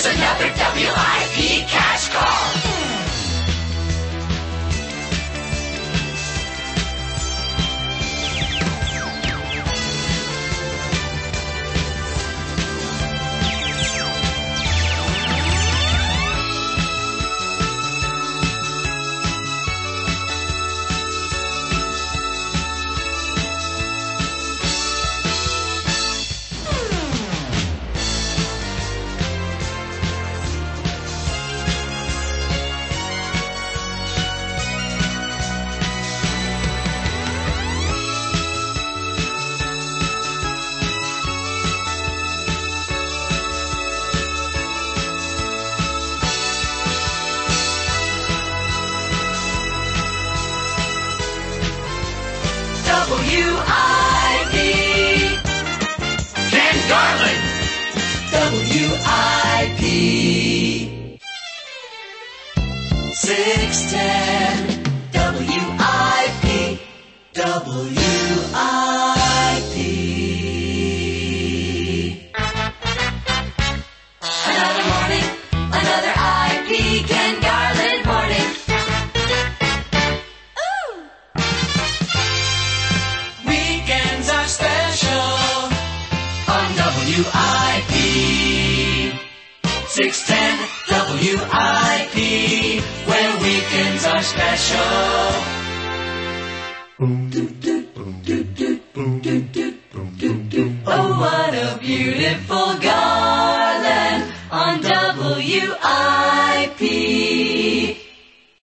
another WIP cash call. WIP. Ken Garland. WIP. 610 WIP. WIP. Another morning, another IP. Ken Garland morning. Weekends are special on WIP. 610 WIP, where weekends are special.